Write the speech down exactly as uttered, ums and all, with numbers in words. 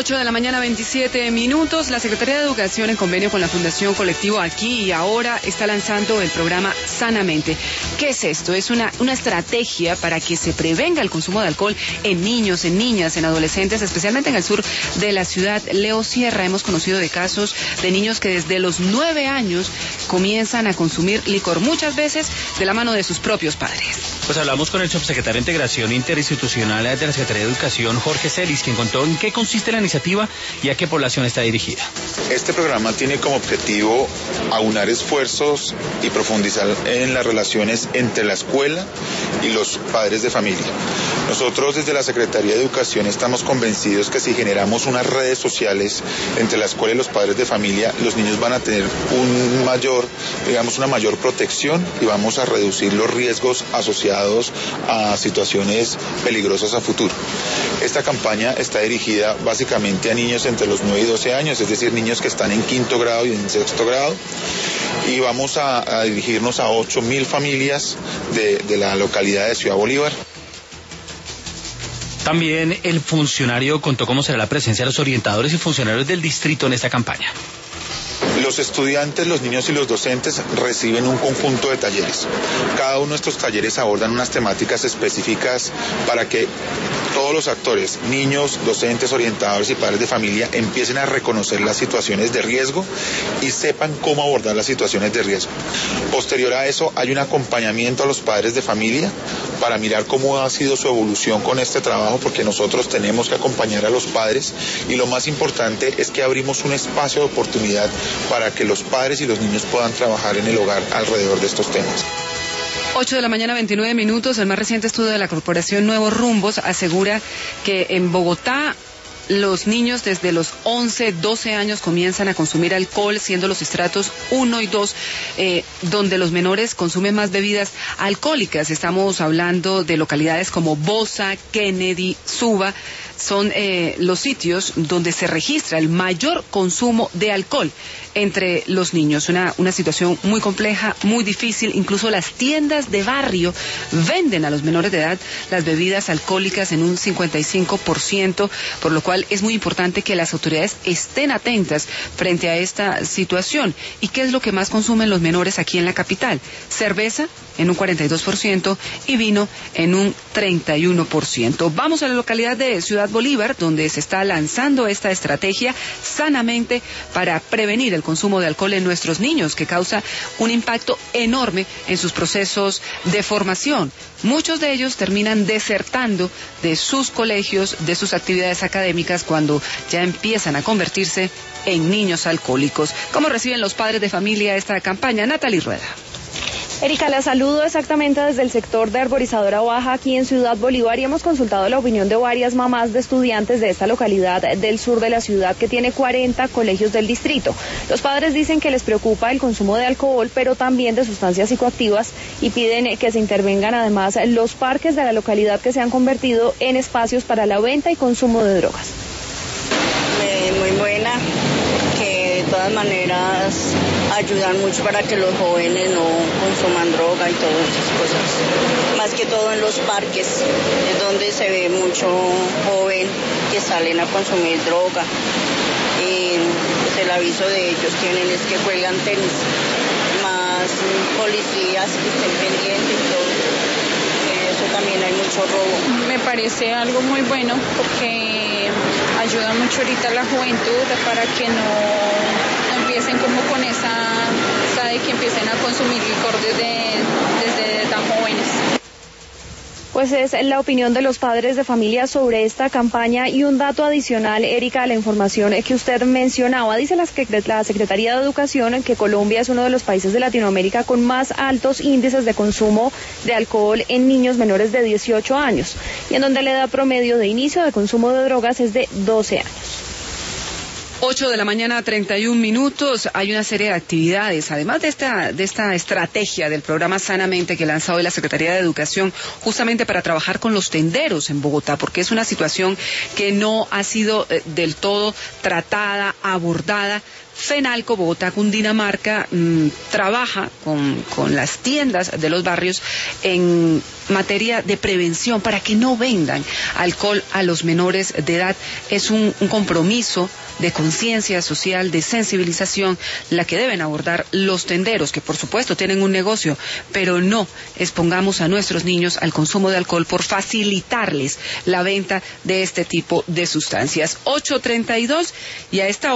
ocho de la mañana, veintisiete minutos. La Secretaría de Educación, en convenio con la Fundación Colectivo Aquí y Ahora, está lanzando el programa Sanamente. ¿Qué es esto? Es una, una estrategia para que se prevenga el consumo de alcohol en niños, en niñas, en adolescentes, especialmente en el sur de la ciudad. Leo Sierra, hemos conocido de casos de niños que desde los nueve años comienzan a consumir licor, muchas veces de la mano de sus propios padres. Pues hablamos con el subsecretario de Integración Interinstitucional de la Secretaría de Educación, Jorge Celis, quien contó en qué consiste la iniciativa y a qué población está dirigida. Este programa tiene como objetivo aunar esfuerzos y profundizar en las relaciones entre la escuela y los padres de familia. Nosotros desde la Secretaría de Educación estamos convencidos que si generamos unas redes sociales entre la escuela y los padres de familia, los niños van a tener un mayor, digamos, una mayor protección y vamos a reducir los riesgos asociados a situaciones peligrosas a futuro. Esta campaña está dirigida básicamente a niños entre los nueve y doce años, es decir, niños que están en quinto grado y en sexto grado, y vamos a, a dirigirnos a ocho mil familias de, de la localidad de Ciudad Bolívar. También el funcionario contó cómo será la presencia de los orientadores y funcionarios del distrito en esta campaña. Los estudiantes, los niños y los docentes reciben un conjunto de talleres. Cada uno de estos talleres abordan unas temáticas específicas para que todos los actores, niños, docentes, orientadores y padres de familia, empiecen a reconocer las situaciones de riesgo y sepan cómo abordar las situaciones de riesgo. Posterior a eso, hay un acompañamiento a los padres de familia para mirar cómo ha sido su evolución con este trabajo, porque nosotros tenemos que acompañar a los padres y lo más importante es que abrimos un espacio de oportunidad para que los padres y los niños puedan trabajar en el hogar alrededor de estos temas. ocho de la mañana, veintinueve minutos. El más reciente estudio de la Corporación Nuevos Rumbos asegura que en Bogotá los niños desde los once, doce años comienzan a consumir alcohol, siendo los estratos uno y dos, eh, donde los menores consumen más bebidas alcohólicas. Estamos hablando de localidades como Bosa, Kennedy, Suba. Son eh, los sitios donde se registra el mayor consumo de alcohol entre los niños. Una, una situación muy compleja, muy difícil. Incluso las tiendas de barrio venden a los menores de edad las bebidas alcohólicas en un cincuenta y cinco por ciento, por lo cual es muy importante que las autoridades estén atentas frente a esta situación. ¿Y qué es lo que más consumen los menores aquí en la capital? Cerveza en un cuarenta y dos por ciento y vino en un treinta y uno por ciento. Vamos a la localidad de Ciudad Bolívar, donde se está lanzando esta estrategia Sanamente para prevenir el consumo de alcohol en nuestros niños, que causa un impacto enorme en sus procesos de formación. Muchos de ellos terminan desertando de sus colegios, de sus actividades académicas, cuando ya empiezan a convertirse en niños alcohólicos. ¿Cómo reciben los padres de familia esta campaña? Natalie Rueda. Erika, la saludo exactamente desde el sector de Arborizadora Baja aquí en Ciudad Bolívar y hemos consultado la opinión de varias mamás de estudiantes de esta localidad del sur de la ciudad que tiene cuarenta colegios del distrito. Los padres dicen que les preocupa el consumo de alcohol, pero también de sustancias psicoactivas y piden que se intervengan además los parques de la localidad que se han convertido en espacios para la venta y consumo de drogas. Eh, muy buena, que de todas maneras ayudan mucho para que los jóvenes no consuman droga y todas esas cosas. Más que todo en los parques, es donde se ve mucho joven que salen a consumir droga. Y pues el aviso de ellos tienen es que juegan tenis, más policías que estén pendientes y todo. Eso también hay mucho robo. Me parece algo muy bueno porque ayuda mucho ahorita a la juventud para que no, no empiecen como con esa, esa de que empiecen a consumir licor desde, desde tan jóvenes. Pues es la opinión de los padres de familia sobre esta campaña. Y un dato adicional, Erika, a la información que usted mencionaba, dice la Secretaría de Educación que Colombia es uno de los países de Latinoamérica con más altos índices de consumo de alcohol en niños menores de dieciocho años, y en donde la edad promedio de inicio de consumo de drogas es de doce años. ocho de la mañana, treinta y un minutos. Hay una serie de actividades, además de esta, de esta estrategia del programa Sanamente que lanza hoy la Secretaría de Educación, justamente para trabajar con los tenderos en Bogotá, porque es una situación que no ha sido eh, del todo tratada, abordada FENALCO Bogotá Cundinamarca mmm, trabaja con, con las tiendas de los barrios en materia de prevención para que no vendan alcohol a los menores de edad. Es un, un compromiso de conciencia social, de sensibilización, la que deben abordar los tenderos, que por supuesto tienen un negocio, pero no expongamos a nuestros niños al consumo de alcohol por facilitarles la venta de este tipo de sustancias. ocho treinta y dos y a esta